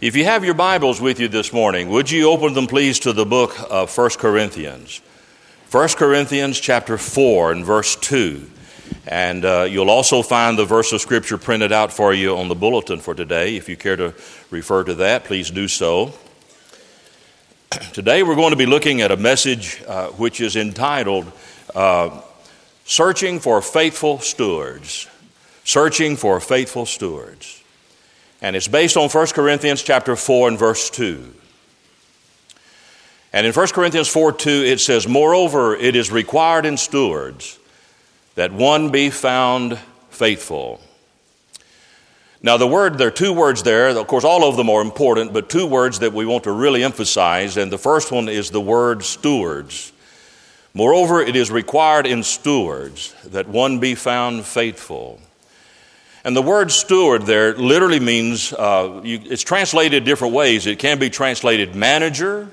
If you have your Bibles with you this morning, would you open them please to the book of 1 Corinthians. 1 Corinthians chapter 4 and verse 2. And you'll also find the verse of Scripture printed out for you on the bulletin for today. If you care to refer to that, please do so. Today we're going to be looking at a message which is entitled, Searching for Faithful Stewards. Searching for Faithful Stewards. And it's based on 1 Corinthians chapter 4 and verse 2. And in 1 Corinthians 4:2 it says, Moreover, it is required in stewards that one be found faithful. Now there are two words there. Of course, all of them are important, but two words that we want to really emphasize. And the first one is the word stewards. Moreover, it is required in stewards that one be found faithful. And the word steward there literally means, it's translated different ways. It can be translated manager.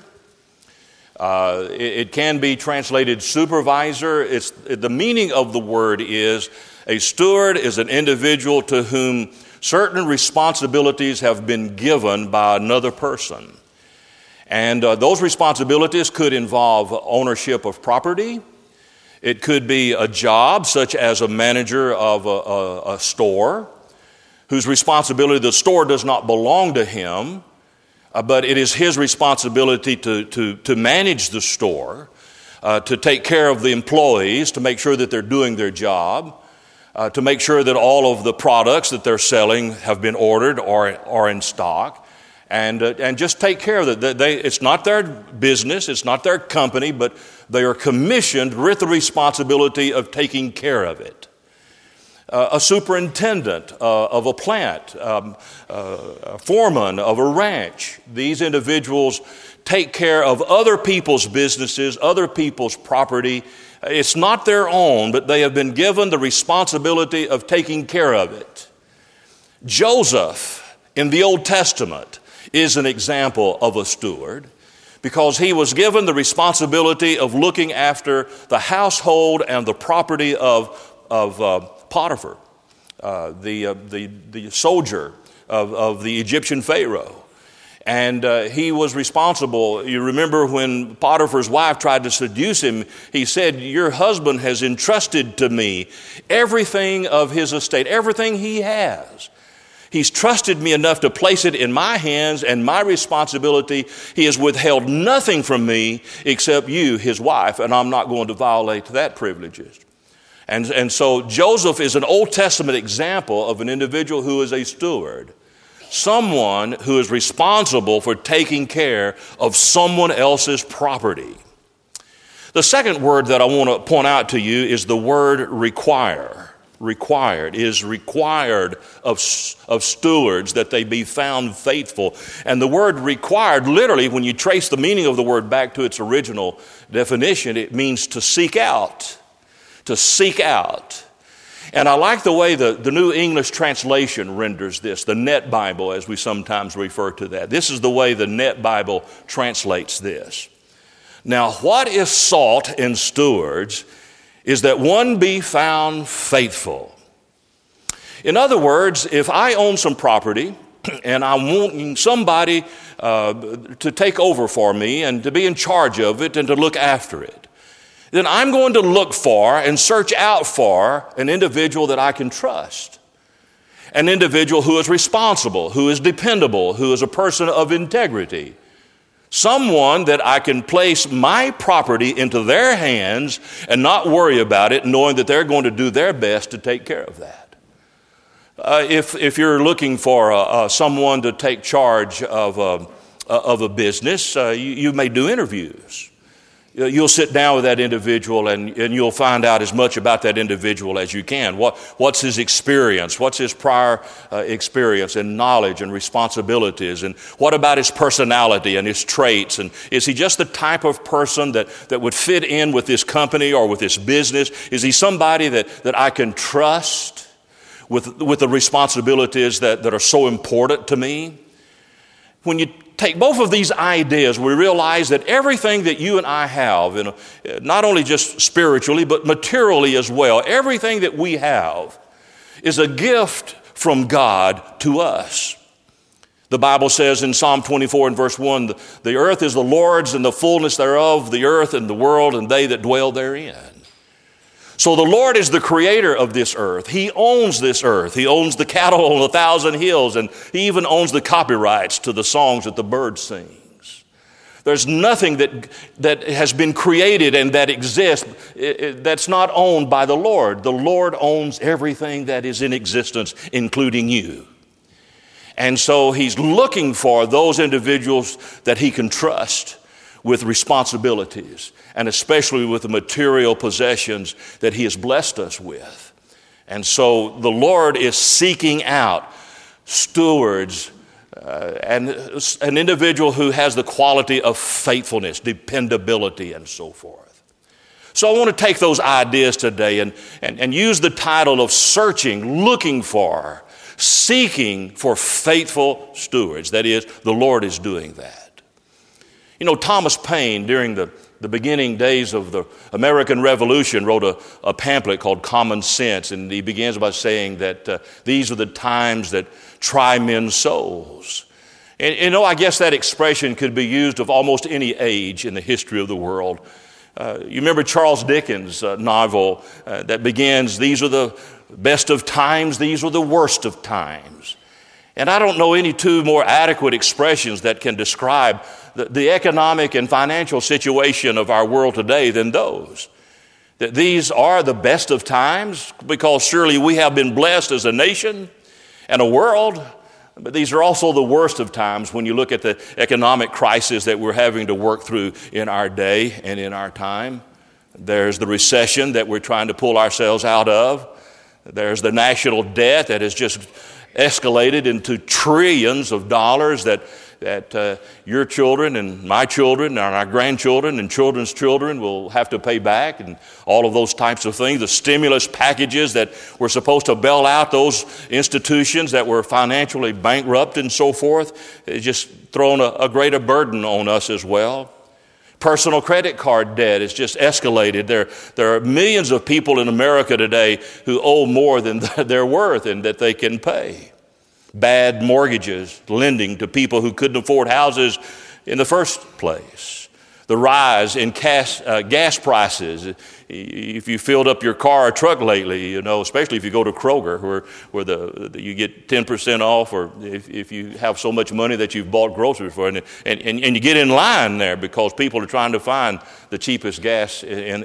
It can be translated supervisor. The meaning of the word is a steward is an individual to whom certain responsibilities have been given by another person. And those responsibilities could involve ownership of property. It could be a job, such as a manager of a store, whose responsibility, the store does not belong to him, but it is his responsibility to manage the store, to take care of the employees, to make sure that they're doing their job, to make sure that all of the products that they're selling have been ordered or are in stock, and just take care of it. It's not their business, it's not their company, but they are commissioned with the responsibility of taking care of it. A superintendent of a plant, a foreman of a ranch. These individuals take care of other people's businesses, other people's property. It's not their own, but they have been given the responsibility of taking care of it. Joseph in the Old Testament is an example of a steward because he was given the responsibility of looking after the household and the property of Potiphar, the soldier of the Egyptian Pharaoh. And he was responsible. You remember when Potiphar's wife tried to seduce him, he said, Your husband has entrusted to me everything of his estate, everything he has. He's trusted me enough to place it in my hands and my responsibility. He has withheld nothing from me except you, his wife, and I'm not going to violate that privilege. And so Joseph is an Old Testament example of an individual who is a steward, someone who is responsible for taking care of someone else's property. The second word that I want to point out to you is the word require. Required is required of stewards that they be found faithful. And the word required, literally, when you trace the meaning of the word back to its original definition, it means to seek out. To seek out. And I like the way the New English translation renders this, the Net Bible, as we sometimes refer to that. This is the way the Net Bible translates this. Now, what is sought in stewards is that one be found faithful. In other words, if I own some property and I'm wanting somebody to take over for me and to be in charge of it and to look after it, then I'm going to look for and search out for an individual that I can trust. An individual who is responsible, who is dependable, who is a person of integrity. Someone that I can place my property into their hands and not worry about it, knowing that they're going to do their best to take care of that. If you're looking for someone to take charge of a business, you may do interviews. You'll sit down with that individual and you'll find out as much about that individual as you can. What's his experience? What's his prior experience and knowledge and responsibilities? And what about his personality and his traits? And is he just the type of person that would fit in with this company or with this business? Is he somebody that I can trust with the responsibilities that are so important to me? When you take both of these ideas, we realize that everything that you and I have, not only just spiritually, but materially as well, everything that we have is a gift from God to us. The Bible says in Psalm 24 and verse 1, the earth is the Lord's and the fullness thereof, the earth and the world and they that dwell therein. So the Lord is the creator of this earth. He owns this earth. He owns the cattle on 1,000 hills, and he even owns the copyrights to the songs that the birds sing. There's nothing that has been created and that exists that's not owned by the Lord. The Lord owns everything that is in existence, including you. And so he's looking for those individuals that he can trust with responsibilities, and especially with the material possessions that he has blessed us with. And so the Lord is seeking out stewards and an individual who has the quality of faithfulness, dependability, and so forth. So I want to take those ideas today and use the title of searching, looking for, seeking for faithful stewards. That is, the Lord is doing that. You know, Thomas Paine, during the beginning days of the American Revolution, wrote a pamphlet called Common Sense, and he begins by saying that these are the times that try men's souls. And you know, I guess that expression could be used of almost any age in the history of the world. You remember Charles Dickens' novel that begins, "These are the best of times, these are the worst of times." And I don't know any two more adequate expressions that can describe the economic and financial situation of our world today than those. That these are the best of times because surely we have been blessed as a nation and a world, but these are also the worst of times when you look at the economic crisis that we're having to work through in our day and in our time. There's the recession that we're trying to pull ourselves out of. There's the national debt that has just escalated into trillions of dollars that your children and my children and our grandchildren and children's children will have to pay back, and all of those types of things. The stimulus packages that were supposed to bail out those institutions that were financially bankrupt and so forth, it's just thrown a greater burden on us as well. Personal credit card debt has just escalated. There are millions of people in America today who owe more than they're worth and that they can pay. Bad mortgages, lending to people who couldn't afford houses in the first place. The rise in gas prices. If you filled up your car or truck lately, you know, especially if you go to Kroger, where you get 10% off, or if you have so much money that you've bought groceries for, and you get in line there because people are trying to find the cheapest gas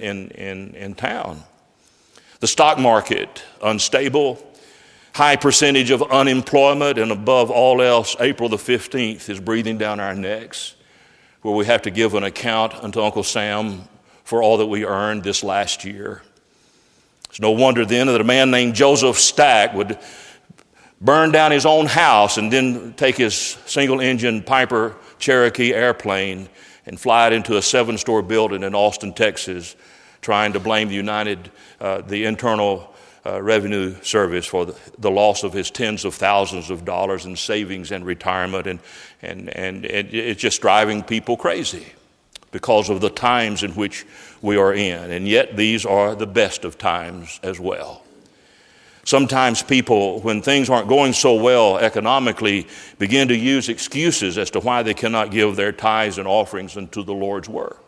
in town. The stock market, unstable. High percentage of unemployment, and above all else, April the 15th is breathing down our necks, where we have to give an account unto Uncle Sam for all that we earned this last year. It's no wonder then that a man named Joseph Stack would burn down his own house and then take his single-engine Piper Cherokee airplane and fly it into a 7-story building in Austin, Texas, trying to blame the Internal Revenue Service for the loss of his tens of thousands of dollars in savings and retirement, and it's just driving people crazy because of the times in which we are in. And yet these are the best of times as well. Sometimes people, when things aren't going so well economically, begin to use excuses as to why they cannot give their tithes and offerings into the Lord's work.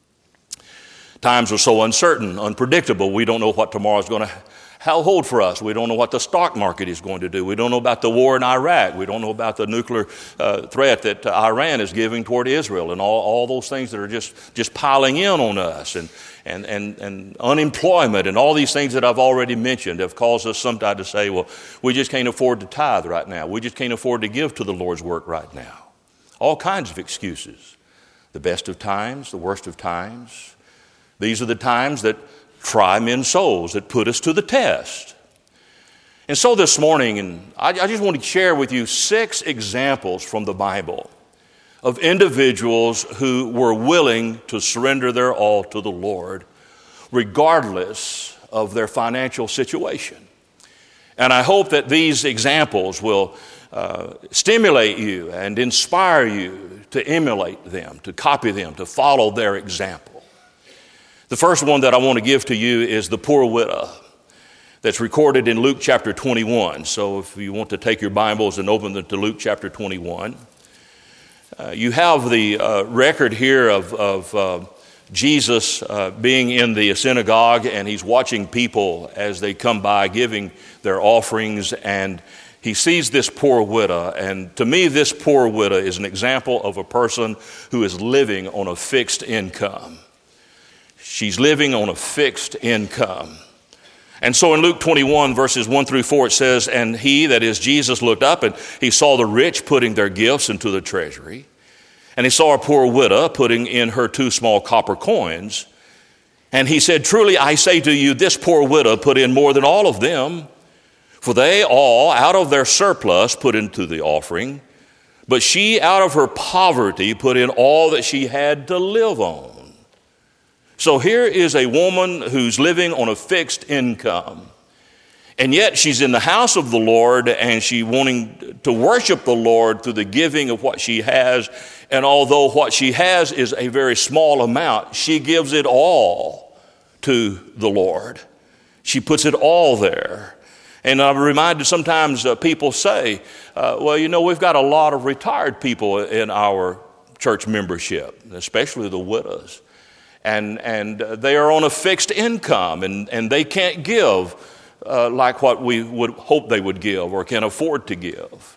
Times are so uncertain, unpredictable. We don't know what tomorrow is going to hold for us. We don't know what the stock market is going to do. We don't know about the war in Iraq. We don't know about the nuclear threat that Iran is giving toward Israel, and all those things that are just piling in on us, and unemployment and all these things that I've already mentioned have caused us sometimes to say, well, we just can't afford to tithe right now. We just can't afford to give to the Lord's work right now. All kinds of excuses. The best of times, the worst of times. These are the times that try men's souls, that put us to the test. And so this morning, and I just want to share with you 6 examples from the Bible of individuals who were willing to surrender their all to the Lord, regardless of their financial situation. And I hope that these examples will stimulate you and inspire you to emulate them, to copy them, to follow their example. The first one that I want to give to you is the poor widow. that's recorded in Luke chapter 21. So if you want to take your Bibles and open them to Luke chapter 21, you have the record here of Jesus being in the synagogue, and he's watching people as they come by giving their offerings, and he sees this poor widow. And to me, this poor widow is an example of a person who is living on a fixed income. She's living on a fixed income. And so in Luke 21, verses 1 through 4, it says, "And he," that is Jesus, "looked up, and he saw the rich putting their gifts into the treasury. And he saw a poor widow putting in her 2 small copper coins. And he said, 'Truly I say to you, this poor widow put in more than all of them. For they all, out of their surplus, put into the offering. But she, out of her poverty, put in all that she had to live on.'" So here is a woman who's living on a fixed income. And yet she's in the house of the Lord, and she's wanting to worship the Lord through the giving of what she has. And although what she has is a very small amount, she gives it all to the Lord. She puts it all there. And I'm reminded sometimes people say, well, you know, we've got a lot of retired people in our church membership, especially the widows. And they are on a fixed income, and they can't give like what we would hope they would give or can afford to give.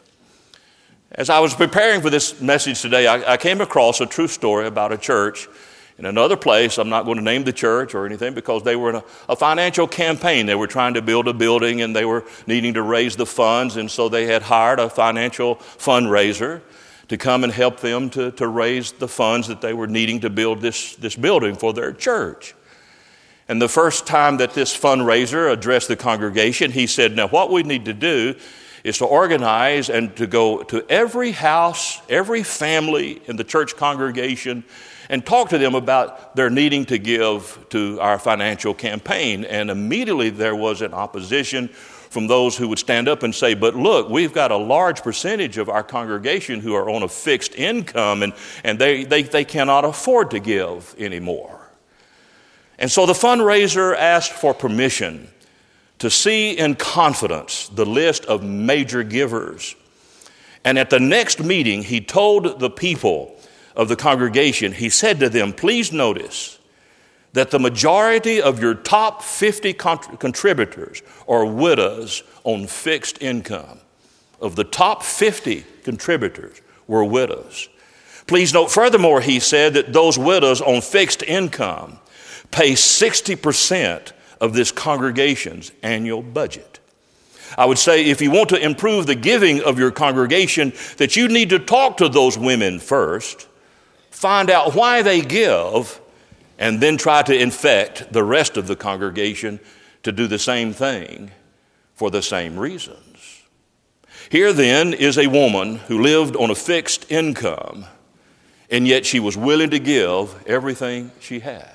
As I was preparing for this message today, I came across a true story about a church in another place. I'm not going to name the church or anything, because they were in a financial campaign. They were trying to build a building, and they were needing to raise the funds, and so they had hired a financial fundraiser to come and help them to raise the funds that they were needing to build this building for their church. And the first time that this fundraiser addressed the congregation, he said, "Now what we need to do is to organize and to go to every house, every family in the church congregation, and talk to them about their needing to give to our financial campaign." And immediately there was an opposition from those who would stand up and say, "But look, we've got a large percentage of our congregation who are on a fixed income, and they cannot afford to give anymore." And so the fundraiser asked for permission to see in confidence the list of major givers. And at the next meeting, he told the people of the congregation, he said to them, "Please notice that the majority of your top 50 contributors are widows on fixed income." Of the top 50 contributors were widows. "Please note furthermore," he said, "that those widows on fixed income pay 60% of this congregation's annual budget." I would say if you want to improve the giving of your congregation, that you need to talk to those women first, find out why they give, and then try to infect the rest of the congregation to do the same thing for the same reasons. Here then is a woman who lived on a fixed income, and yet she was willing to give everything she had.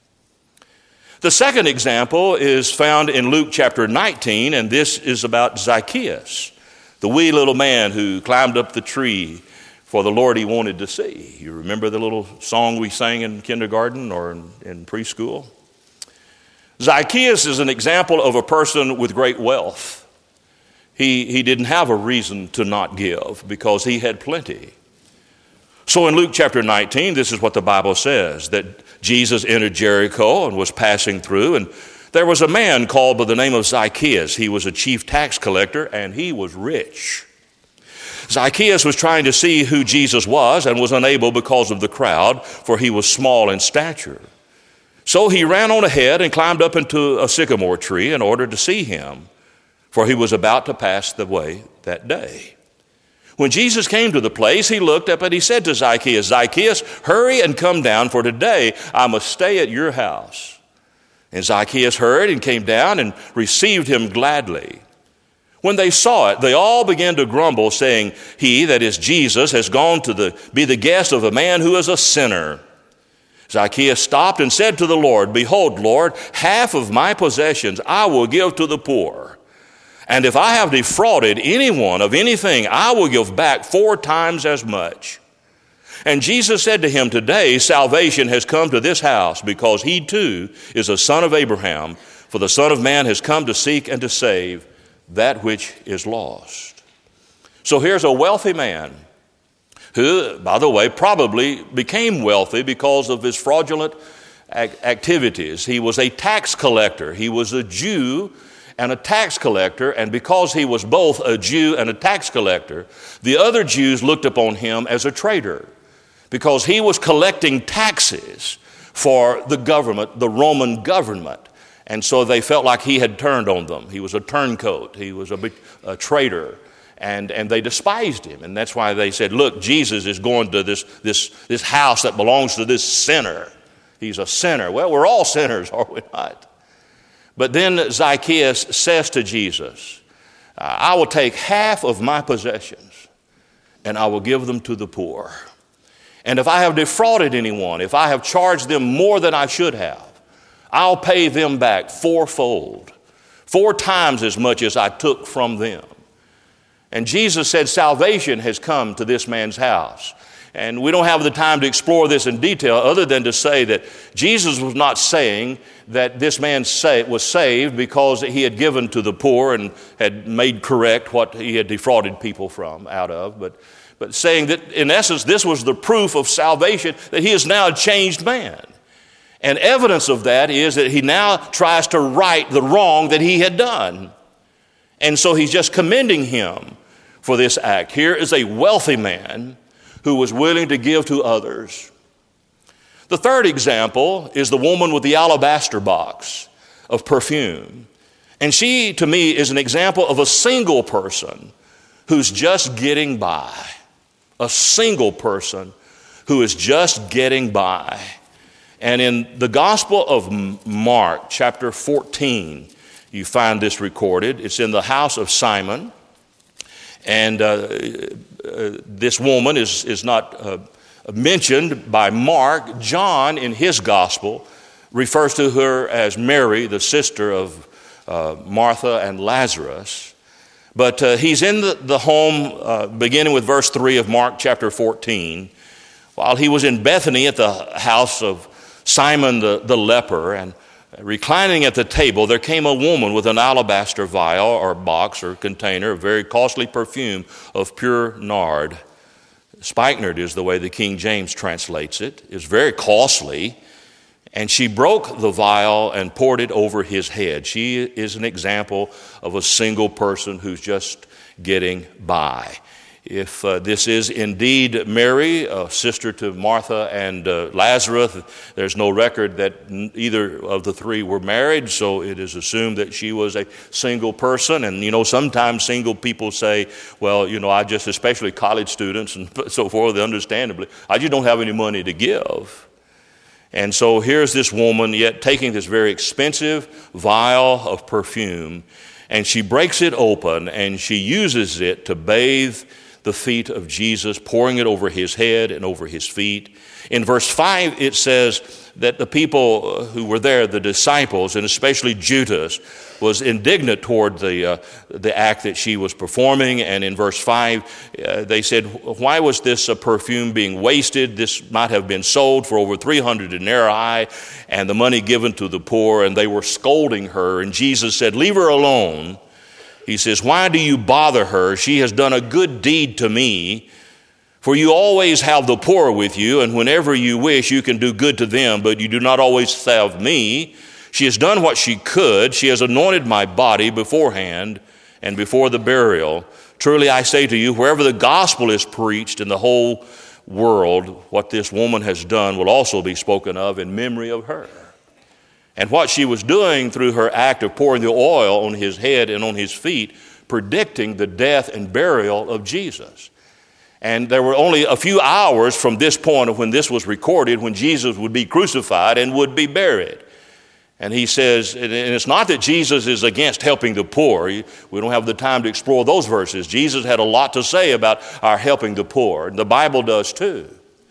The second example is found in Luke chapter 19, and this is about Zacchaeus, the wee little man who climbed up the tree for the Lord he wanted to see. You remember the little song we sang in kindergarten or in preschool? Zacchaeus is an example of a person with great wealth. He didn't have a reason to not give because he had plenty. So in Luke chapter 19, this is what the Bible says, that Jesus entered Jericho and was passing through, and there was a man called by the name of Zacchaeus. He was a chief tax collector, and he was rich. Zacchaeus was trying to see who Jesus was and was unable because of the crowd, for he was small in stature. So he ran on ahead and climbed up into a sycamore tree in order to see him, for he was about to pass the way that day. When Jesus came to the place, he looked up and he said to Zacchaeus, "Zacchaeus, hurry and come down, for today I must stay at your house." And Zacchaeus hurried and came down and received him gladly. When they saw it, they all began to grumble, saying, "He," that is Jesus, "has gone to be the guest of a man who is a sinner." Zacchaeus stopped and said to the Lord, "Behold, Lord, half of my possessions I will give to the poor. And if I have defrauded anyone of anything, I will give back 4 times as much." And Jesus said to him, "Today salvation has come to this house, because he too is a son of Abraham. For the Son of Man has come to seek and to save that which is lost. So here's a wealthy man who, by the way, probably became wealthy because of his fraudulent activities. He was a tax collector. He was a Jew and a tax collector, and because he was both a Jew and a tax collector, the other Jews looked upon him as a traitor because he was collecting taxes for the government, the Roman government. And so they felt like he had turned on them. He was a turncoat. He was a traitor. And they despised him. And that's why they said, look, Jesus is going to this house that belongs to this sinner. He's a sinner. Well, we're all sinners, are we not? But then Zacchaeus says to Jesus, I will take half of my possessions and I will give them to the poor. And if I have defrauded anyone, if I have charged them more than I should have, I'll pay them back fourfold, 4 times as much as I took from them. And Jesus said salvation has come to this man's house. And we don't have the time to explore this in detail other than to say that Jesus was not saying that this man was saved because he had given to the poor and had made correct what he had defrauded people from out of, but saying that in essence this was the proof of salvation, that he is now a changed man. And evidence of that is that he now tries to right the wrong that he had done. And so he's just commending him for this act. Here is a wealthy man who was willing to give to others. The third example is the woman with the alabaster box of perfume. And she, to me, is an example of a single person who's just getting by. A single person who is just getting by. And in the Gospel of Mark, chapter 14, you find this recorded. It's in the house of Simon. And this woman is not mentioned by Mark. John, in his Gospel, refers to her as Mary, the sister of Martha and Lazarus. But he's in the home, beginning with verse 3 of Mark chapter 14, while he was in Bethany at the house of Simon the leper, and reclining at the table, there came a woman with an alabaster vial or box or container of very costly perfume of pure nard. Spikenard is the way the King James translates it. It's very costly. And she broke the vial and poured it over his head. She is an example of a single person who's just getting by. If this is indeed Mary, sister to Martha and Lazarus, there's no record that either of the three were married, so it is assumed that she was a single person. And, sometimes single people say, well, I just, especially college students and so forth, understandably, I just don't have any money to give. And so here's this woman yet taking this very expensive vial of perfume, and she breaks it open and she uses it to bathe the feet of Jesus, pouring it over his head and over his feet. In verse 5, it says that the people who were there, the disciples, and especially Judas, was indignant toward the act that she was performing. And in verse 5, they said, why was this perfume being wasted? This might have been sold for over 300 denarii and the money given to the poor. And they were scolding her. And Jesus said, leave her alone. He says, why do you bother her? She has done a good deed to me. For you always have the poor with you, and whenever you wish, you can do good to them, but you do not always have me. She has done what she could. She has anointed my body beforehand and before the burial. Truly I say to you, wherever the gospel is preached in the whole world, what this woman has done will also be spoken of in memory of her. And what she was doing through her act of pouring the oil on his head and on his feet, predicting the death and burial of Jesus. And there were only a few hours from this point of when this was recorded, when Jesus would be crucified and would be buried. And he says, and it's not that Jesus is against helping the poor. We don't have the time to explore those verses. Jesus had a lot to say about our helping the poor, and the Bible does too.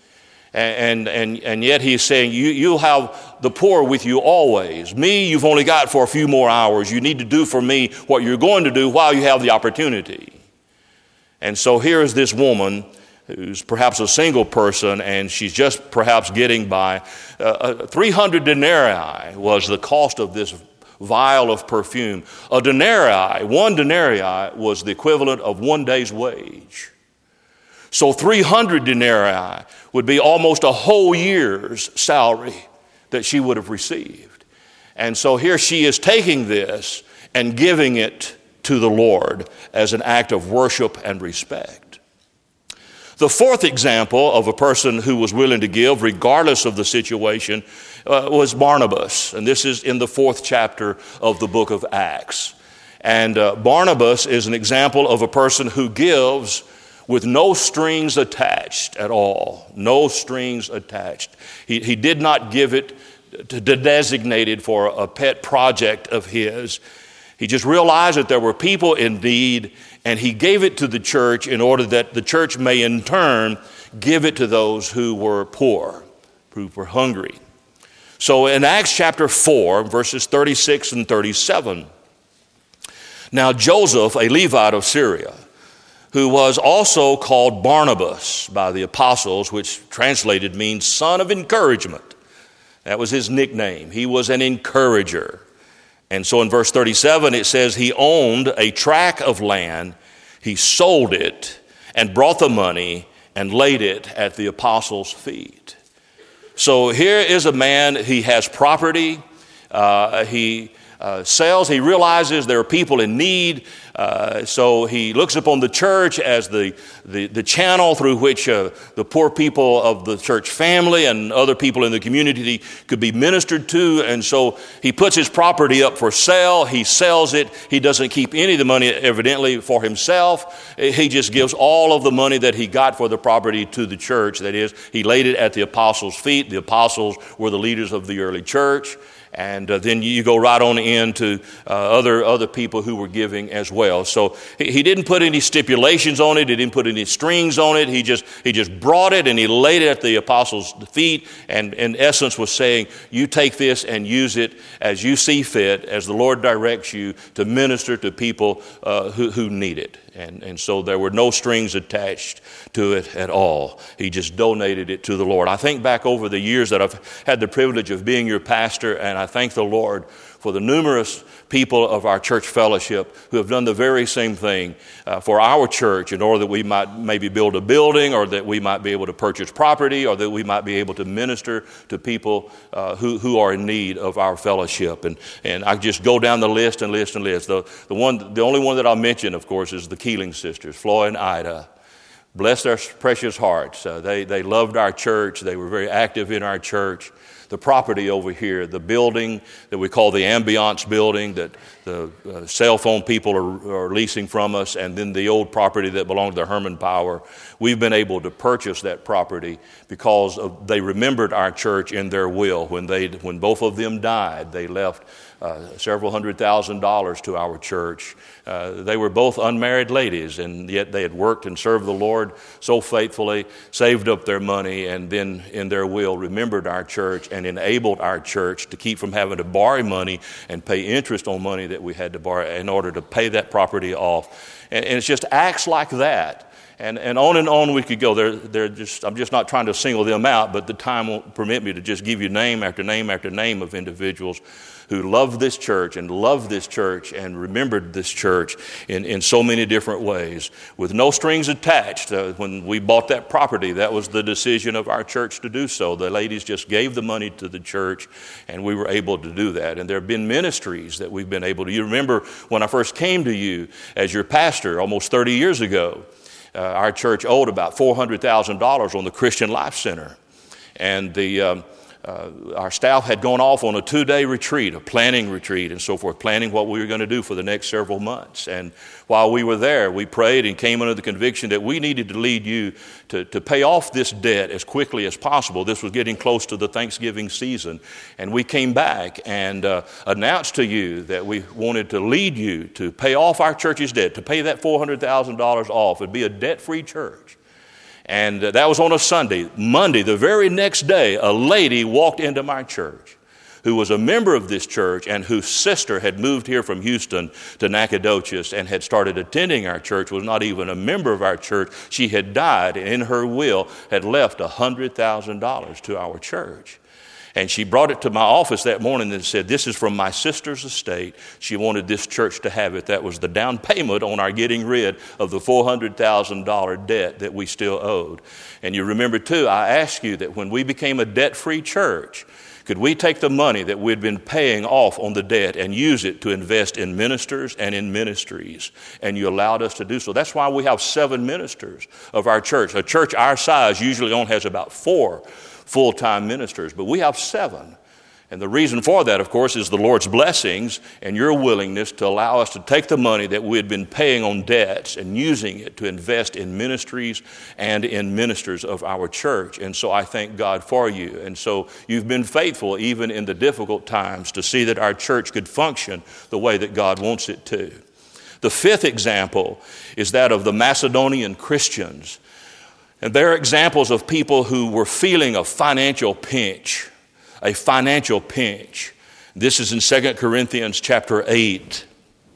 And yet he's saying, you'll have the poor with you always. Me, you've only got for a few more hours. You need to do for me what you're going to do while you have the opportunity. And so here is this woman who's perhaps a single person, and she's just perhaps getting by. 300 denarii was the cost of this vial of perfume. A denarii, one denarii was the equivalent of 1 day's wage. So 300 denarii would be almost a whole year's salary that she would have received. And so here she is taking this and giving it to the Lord as an act of worship and respect. The fourth example of a person who was willing to give regardless of the situation was Barnabas. And this is in the 4th chapter of the book of Acts. And Barnabas is an example of a person who gives with no strings attached at all. No strings attached. He did not give it to designate it for a pet project of his. He just realized that there were people in need, and he gave it to the church in order that the church may in turn give it to those who were poor, who were hungry. So in Acts chapter 4, verses 36 and 37, now Joseph, a Levite of Syria, who was also called Barnabas by the apostles, which translated means son of encouragement. That was his nickname. He was an encourager. And so in verse 37, it says he owned a tract of land. He sold it and brought the money and laid it at the apostles' feet. So here is a man, he has property. He sells. He realizes there are people in need. So he looks upon the church as the channel through which the poor people of the church family and other people in the community could be ministered to. And so he puts his property up for sale. He sells it. He doesn't keep any of the money evidently for himself. He just gives all of the money that he got for the property to the church. That is, he laid it at the apostles' feet. The apostles were the leaders of the early church. And then you go right on into other people who were giving as well. So he didn't put any stipulations on it. He didn't put any strings on it. He just brought it and he laid it at the apostles' feet, and in essence was saying, you take this and use it as you see fit, as the Lord directs you to minister to people who need it. And so there were no strings attached to it at all. He just donated it to the Lord. I think back over the years that I've had the privilege of being your pastor, and I thank the Lord for the numerous people of our church fellowship who have done the very same thing for our church in order that we might maybe build a building, or that we might be able to purchase property, or that we might be able to minister to people who are in need of our fellowship. And I just go down the list and list and list. The only one that I'll mention, of course, is the Keeling sisters, Floyd and Ida. Bless their precious hearts. They loved our church. They were very active in our church. The property over here, the building that we call the Ambiance building that the cell phone people are leasing from us, and then the old property that belonged to Herman Power, we've been able to purchase that property because they remembered our church in their will. When both of them died, they left several $100,000 to our church. They were both unmarried ladies, and yet they had worked and served the Lord so faithfully, saved up their money, and then in their will remembered our church and enabled our church to keep from having to borrow money and pay interest on money that we had to borrow in order to pay that property off. And it's just acts like that. And on we could go. I'm just not trying to single them out, but the time won't permit me to just give you name after name after name of individuals who loved this church and remembered this church in so many different ways with no strings attached. When we bought that property, that was the decision of our church to do so. The ladies just gave the money to the church, and we were able to do that. And there have been ministries that we've been able to. You remember when I first came to you as your pastor almost 30 years ago, our church owed about $400,000 on the Christian Life Center. And our staff had gone off on a 2-day retreat, a planning retreat and so forth, planning what we were going to do for the next several months. And while we were there, we prayed and came under the conviction that we needed to lead you to pay off this debt as quickly as possible. This was getting close to the Thanksgiving season. And we came back and announced to you that we wanted to lead you to pay off our church's debt, to pay that $400,000 off and be a debt-free church. And that was on a Sunday. Monday, the very next day, a lady walked into my church who was a member of this church and whose sister had moved here from Houston to Nacogdoches and had started attending our church, was not even a member of our church. She had died and in her will had left $100,000 to our church. And she brought it to my office that morning and said, "This is from my sister's estate. She wanted this church to have it." That was the down payment on our getting rid of the $400,000 debt that we still owed. And you remember too, I asked you that when we became a debt-free church, could we take the money that we'd been paying off on the debt and use it to invest in ministers and in ministries? And you allowed us to do so. That's why we have 7 ministers of our church. A church our size usually only has about 4 full-time ministers, but we have 7. And the reason for that, of course, is the Lord's blessings and your willingness to allow us to take the money that we had been paying on debts and using it to invest in ministries and in ministers of our church. And so I thank God for you. And so you've been faithful even in the difficult times to see that our church could function the way that God wants it to. The 5th example is that of the Macedonian Christians. And they're examples of people who were feeling a financial pinch. A financial pinch. This is in 2 Corinthians chapter 8.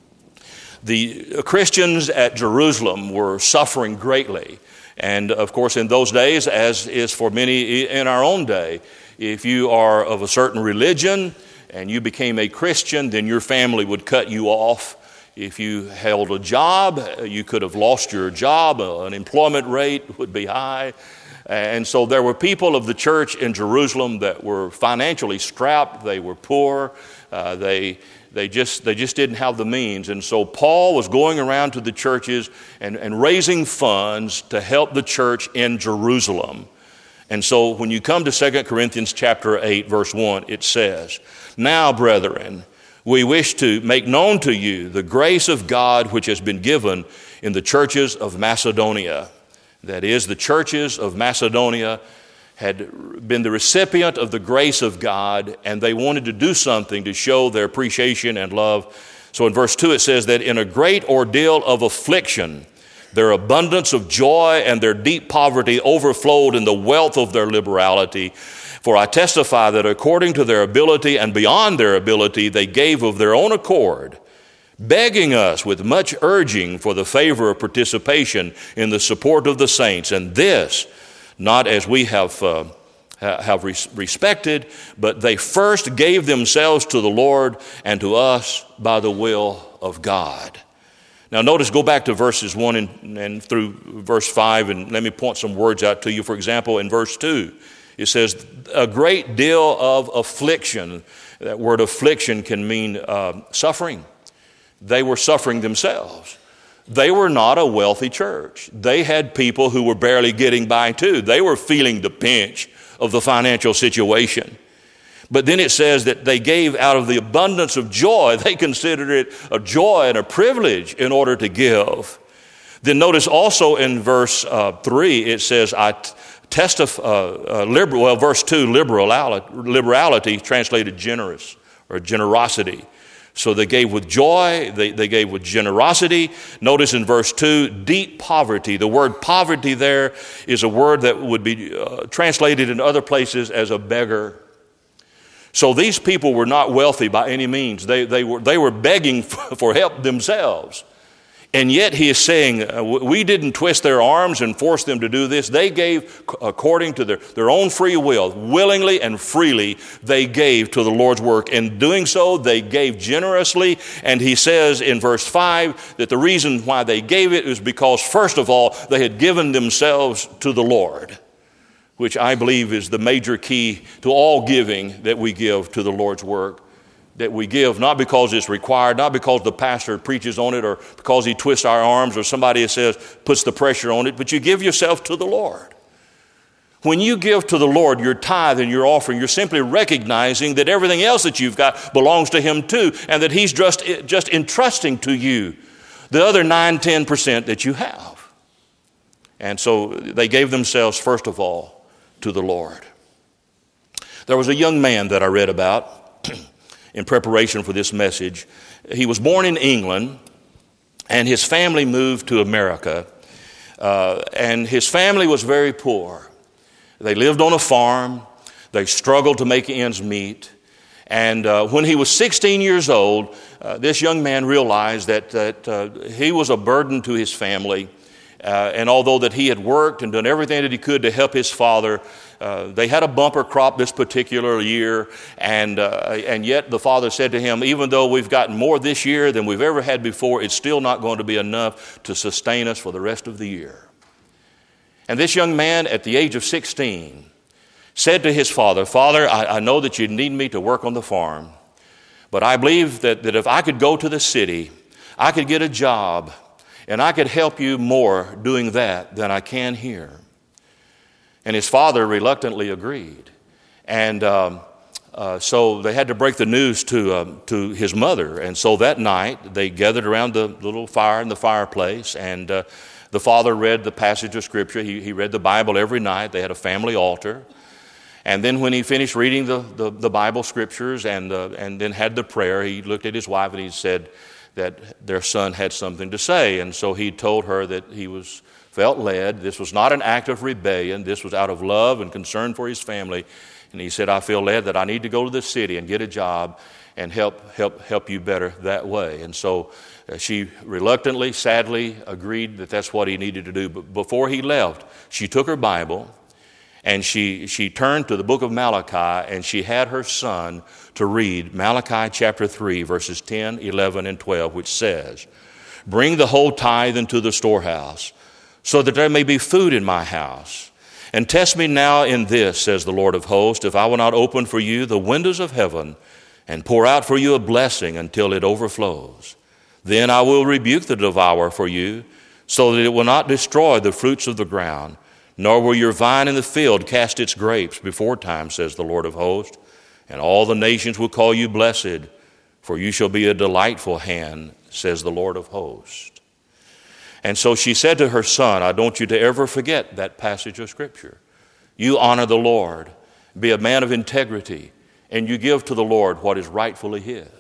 The Christians at Jerusalem were suffering greatly. And of course, in those days, as is for many in our own day, if you are of a certain religion and you became a Christian, then your family would cut you off. If you held a job, you could have lost your job. Unemployment rate would be high. And so there were people of the church in Jerusalem that were financially strapped. They were poor. They just didn't have the means. And so Paul was going around to the churches and raising funds to help the church in Jerusalem. And so when you come to 2 Corinthians chapter 8, verse 1, it says, "Now, brethren, we wish to make known to you the grace of God which has been given in the churches of Macedonia." That is, the churches of Macedonia had been the recipient of the grace of God, and they wanted to do something to show their appreciation and love. So in verse 2 it says that in a great ordeal of affliction, their abundance of joy and their deep poverty overflowed in the wealth of their liberality. For I testify that according to their ability and beyond their ability, they gave of their own accord, begging us with much urging for the favor of participation in the support of the saints. And this, not as we have respected, but they first gave themselves to the Lord and to us by the will of God. Now notice, go back to verses 1 and through verse 5, and let me point some words out to you. For example, in verse 2, it says, a great deal of affliction. That word affliction can mean suffering. They were suffering themselves. They were not a wealthy church. They had people who were barely getting by too. They were feeling the pinch of the financial situation. But then it says that they gave out of the abundance of joy. They considered it a joy and a privilege in order to give. Then notice also in verse 3, it says, verse 2, liberality translated generous or generosity. So they gave with joy, they gave with generosity. Notice in verse 2, deep poverty. The word poverty there is a word that would be translated in other places as a beggar. So these people were not wealthy by any means. They were begging for help themselves. And yet he is saying, we didn't twist their arms and force them to do this. They gave according to their own free will. Willingly and freely they gave to the Lord's work. In doing so, they gave generously. And he says in verse 5 that the reason why they gave it is because, first of all, they had given themselves to the Lord, which I believe is the major key to all giving that we give to the Lord's work. That we give not because it's required, not because the pastor preaches on it or because he twists our arms or somebody says puts the pressure on it, but you give yourself to the Lord. When you give to the Lord your tithe and your offering, you're simply recognizing that everything else that you've got belongs to Him too, and that He's just entrusting to you the other 9-10% that you have. And so they gave themselves first of all to the Lord. There was a young man that I read about in preparation for this message. He was born in England, and his family moved to America. And his family was very poor. They lived on a farm. They struggled to make ends meet. And when he was 16 years old, this young man realized that he was a burden to his family. And although that he had worked and done everything that he could to help his father, they had a bumper crop this particular year, and yet the father said to him, even though we've gotten more this year than we've ever had before, it's still not going to be enough to sustain us for the rest of the year. And this young man at the age of 16 said to his father, Father, I know that you need me to work on the farm, but I believe that if I could go to the city, I could get a job, and I could help you more doing that than I can here. And his father reluctantly agreed. And so they had to break the news to his mother. And so that night, they gathered around the little fire in the fireplace, and the father read the passage of Scripture. He read the Bible every night. They had a family altar. And then when he finished reading the Bible Scriptures and then had the prayer, he looked at his wife and he said that their son had something to say. And so he told her that he felt led. This was not an act of rebellion. This was out of love and concern for his family. And he said, I feel led that I need to go to the city and get a job and help you better that way. And so she reluctantly, sadly agreed that that's what he needed to do. But before he left, she took her Bible and she turned to the book of Malachi, and she had her son to read Malachi chapter 3, verses 10, 11, and 12, which says, Bring the whole tithe into the storehouse, so that there may be food in my house. And test me now in this, says the Lord of hosts, if I will not open for you the windows of heaven and pour out for you a blessing until it overflows. Then I will rebuke the devourer for you, so that it will not destroy the fruits of the ground, nor will your vine in the field cast its grapes before time, says the Lord of hosts. And all the nations will call you blessed, for you shall be a delightful hand, says the Lord of hosts. And so she said to her son, I don't want you to ever forget that passage of Scripture. You honor the Lord, be a man of integrity, and you give to the Lord what is rightfully his.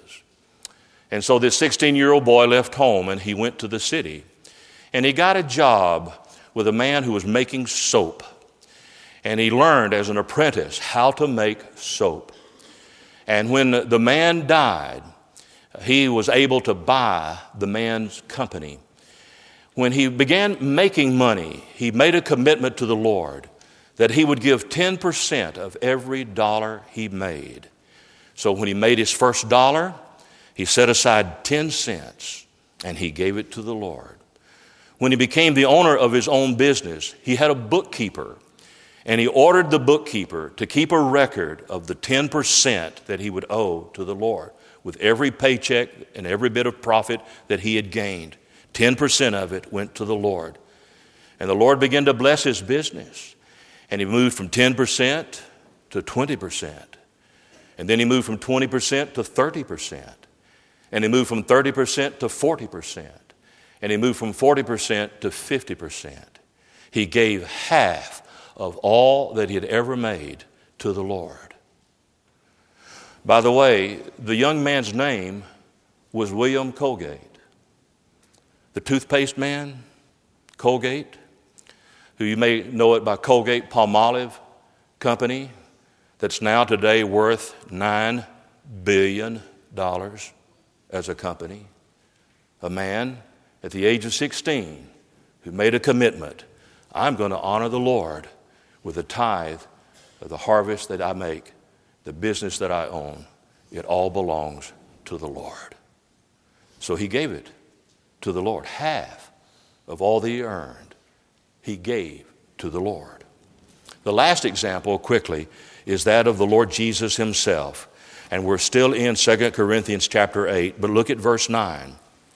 And so this 16-year-old boy left home, and he went to the city. And he got a job with a man who was making soap. And he learned as an apprentice how to make soap. And when the man died, he was able to buy the man's company. When he began making money, he made a commitment to the Lord that he would give 10% of every dollar he made. So when he made his first dollar, he set aside 10 cents and he gave it to the Lord. When he became the owner of his own business, he had a bookkeeper, and he ordered the bookkeeper to keep a record of the 10% that he would owe to the Lord with every paycheck and every bit of profit that he had gained. 10% of it went to the Lord. And the Lord began to bless his business. And he moved from 10% to 20%. And then he moved from 20% to 30%. And he moved from 30% to 40%. And he moved from 40% to 50%. He gave half of all that he had ever made to the Lord. By the way, the young man's name was William Colgate. The toothpaste man, Colgate, who you may know it by Colgate-Palmolive Company, that's now today worth $9 billion as a company. A man at the age of 16 who made a commitment, I'm going to honor the Lord with a tithe of the harvest that I make, the business that I own. It all belongs to the Lord. So he gave it to the Lord. Half of all that he earned, he gave to the Lord. The last example, quickly, is that of the Lord Jesus himself. And we're still in 2 Corinthians chapter 8, but look at verse 9.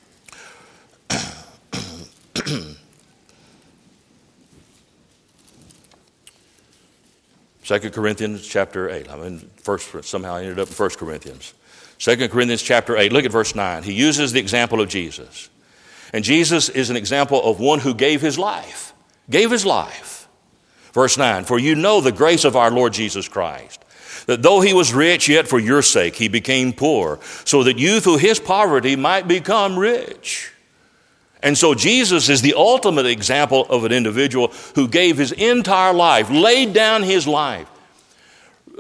2 Corinthians chapter 8. Somehow I ended up in 1 Corinthians. 2 Corinthians chapter 8, look at verse 9. He uses the example of Jesus. And Jesus is an example of one who gave his life. Gave his life. Verse 9, for you know the grace of our Lord Jesus Christ, that though he was rich, yet for your sake he became poor, so that you through his poverty might become rich. And so Jesus is the ultimate example of an individual who gave his entire life, laid down his life,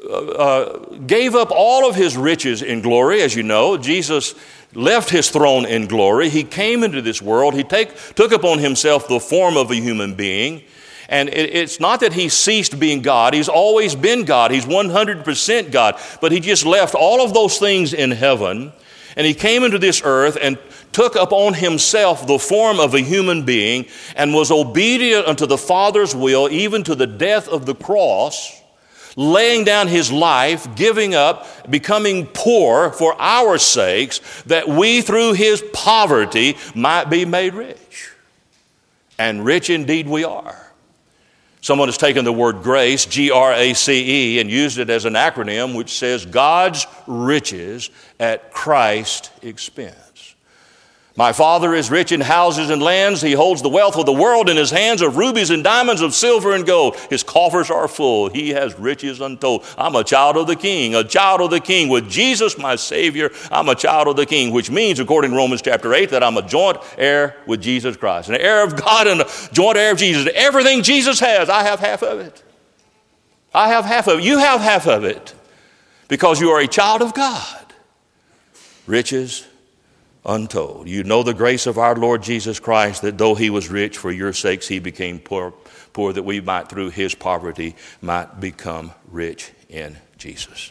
gave up all of his riches in glory. As you know, Jesus left his throne in glory. He came into this world. He took upon himself the form of a human being. And it's not that he ceased being God. He's always been God. He's 100% God. But he just left all of those things in heaven, and he came into this earth and took upon himself the form of a human being and was obedient unto the Father's will, even to the death of the cross, laying down his life, giving up, becoming poor for our sakes, that we through his poverty might be made rich. And rich indeed we are. Someone has taken the word grace, G-R-A-C-E, and used it as an acronym which says God's riches at Christ's expense. My Father is rich in houses and lands. He holds the wealth of the world in his hands, of rubies and diamonds, of silver and gold. His coffers are full. He has riches untold. I'm a child of the King, a child of the King. With Jesus, my Savior, I'm a child of the King, which means, according to Romans chapter 8, that I'm a joint heir with Jesus Christ, an heir of God and a joint heir of Jesus. Everything Jesus has, I have half of it. I have half of it. You have half of it because you are a child of God. Riches untold. You know the grace of our Lord Jesus Christ, that though he was rich, for your sakes he became poor, that we might through his poverty might become rich in Jesus.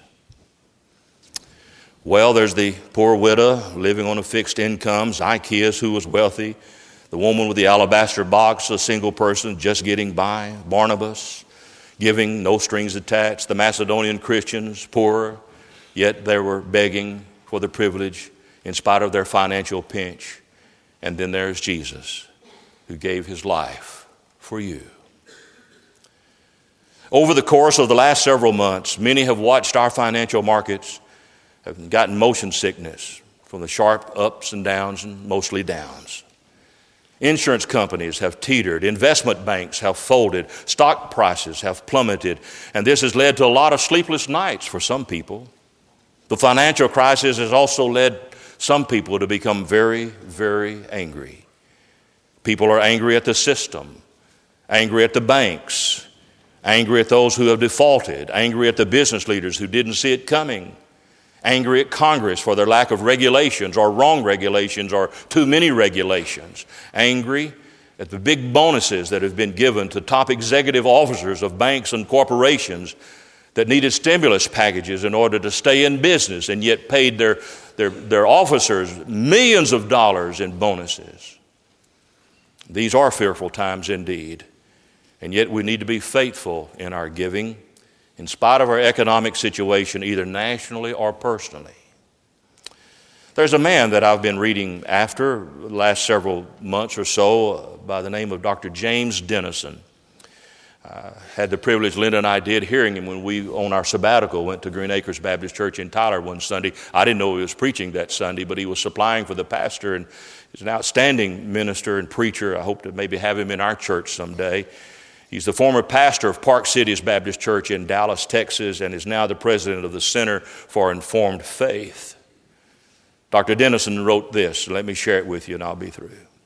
Well, there's the poor widow living on a fixed income, Zacchaeus, who was wealthy, the woman with the alabaster box, a single person just getting by, Barnabas, giving, no strings attached, the Macedonian Christians, poor, yet they were begging for the privilege in spite of their financial pinch. And then there's Jesus, who gave his life for you. Over the course of the last several months, many have watched our financial markets, have gotten motion sickness from the sharp ups and downs, and mostly downs. Insurance companies have teetered, investment banks have folded, stock prices have plummeted, and this has led to a lot of sleepless nights for some people. The financial crisis has also led some people to become very, very angry. People are angry at the system, angry at the banks, angry at those who have defaulted, angry at the business leaders who didn't see it coming, angry at Congress for their lack of regulations or wrong regulations or too many regulations, angry at the big bonuses that have been given to top executive officers of banks and corporations that needed stimulus packages in order to stay in business and yet paid their officers millions of dollars in bonuses. These are fearful times indeed, and yet we need to be faithful in our giving in spite of our economic situation, either nationally or personally. There's a man that I've been reading after the last several months or so by the name of Dr. James Denison. Had the privilege, Linda and I did, hearing him when we, on our sabbatical, went to Green Acres Baptist Church in Tyler one Sunday. I didn't know he was preaching that Sunday, but he was supplying for the pastor, and he's an outstanding minister and preacher. I hope to maybe have him in our church someday. He's the former pastor of Park Cities Baptist Church in Dallas, Texas, and is now the president of the Center for Informed Faith. Dr. Denison wrote this. Let me share it with you, and I'll be through.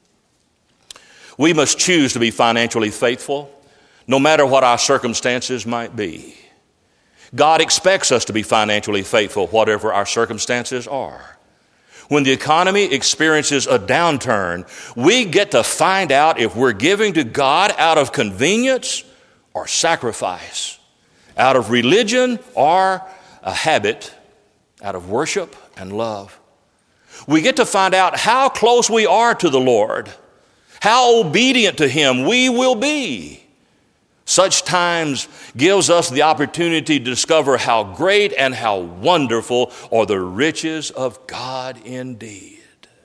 We must choose to be financially faithful, no matter what our circumstances might be. God expects us to be financially faithful, whatever our circumstances are. When the economy experiences a downturn, we get to find out if we're giving to God out of convenience or sacrifice, out of religion or a habit, out of worship and love. We get to find out how close we are to the Lord, how obedient to him we will be. Such times gives us the opportunity to discover how great and how wonderful are the riches of God indeed.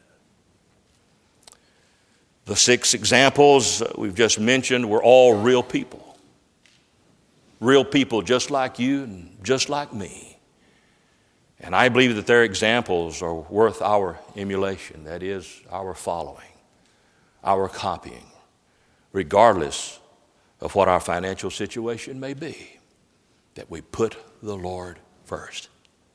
The 6 examples we've just mentioned were all real people. Real people just like you and just like me. And I believe that their examples are worth our emulation, that is, our following, our copying, regardless of what our financial situation may be, that we put the Lord first.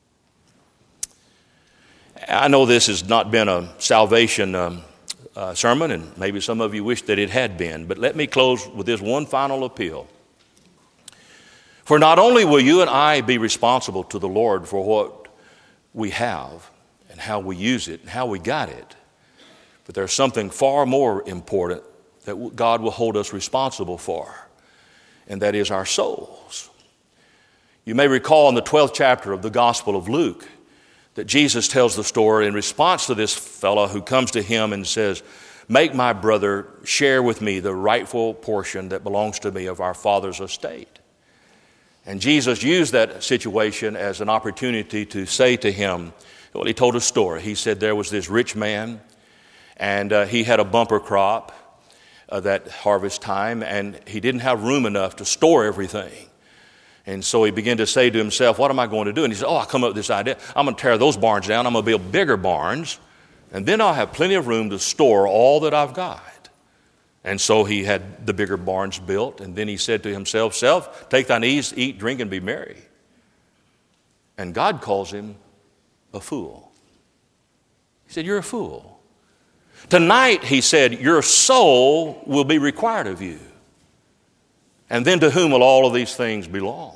I know this has not been a salvation sermon, and maybe some of you wish that it had been, but let me close with this one final appeal. For not only will you and I be responsible to the Lord for what we have and how we use it and how we got it, but there's something far more important that God will hold us responsible for, and that is our souls. You may recall in the 12th chapter of the Gospel of Luke that Jesus tells the story in response to this fellow who comes to him and says, "Make my brother share with me the rightful portion that belongs to me of our father's estate." And Jesus used that situation as an opportunity to say to him, well, he told a story. He said there was this rich man, and he had a bumper crop that harvest time, and he didn't have room enough to store everything. And so he began to say to himself, what am I going to do? And he said, I come up with this idea. I'm going to tear those barns down. I'm going to build bigger barns, and then I'll have plenty of room to store all that I've got. And so he had the bigger barns built, and then he said to himself, "Self, take thine ease, eat, drink, and be merry." And God calls him a fool. He said, "You're a fool. Tonight," he said, "your soul will be required of you. And then to whom will all of these things belong?"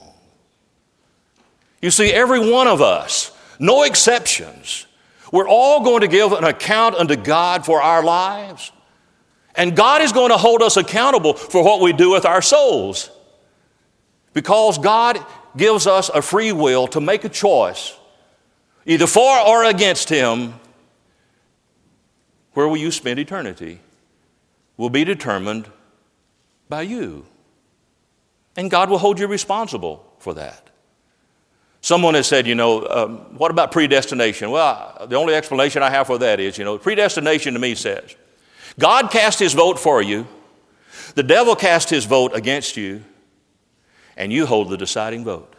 You see, every one of us, no exceptions, we're all going to give an account unto God for our lives. And God is going to hold us accountable for what we do with our souls. Because God gives us a free will to make a choice, either for or against Him. Where will you spend eternity will be determined by you. And God will hold you responsible for that. Someone has said, what about predestination? Well, the only explanation I have for that is, predestination to me says, God cast His vote for you, the devil cast his vote against you, and you hold the deciding vote.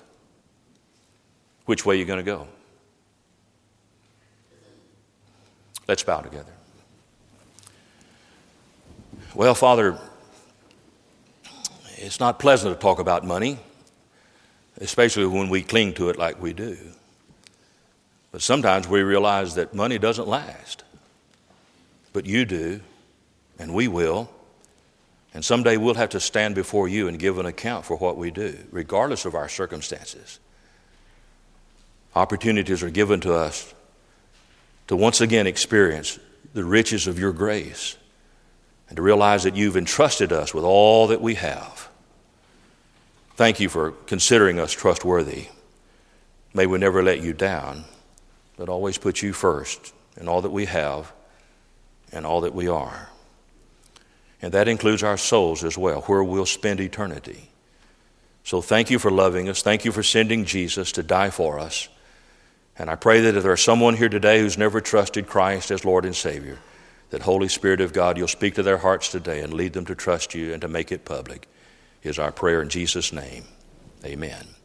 Which way are you going to go? Let's bow together. Well, Father, it's not pleasant to talk about money, especially when we cling to it like we do. But sometimes we realize that money doesn't last. But you do, and we will. And someday we'll have to stand before you and give an account for what we do, regardless of our circumstances. Opportunities are given to us to once again experience the riches of your grace and to realize that you've entrusted us with all that we have. Thank you for considering us trustworthy. May we never let you down, but always put you first in all that we have and all that we are. And that includes our souls as well, where we'll spend eternity. So thank you for loving us. Thank you for sending Jesus to die for us. And I pray that if there's someone here today who's never trusted Christ as Lord and Savior, that Holy Spirit of God, you'll speak to their hearts today and lead them to trust you and to make it public, is our prayer in Jesus' name. Amen.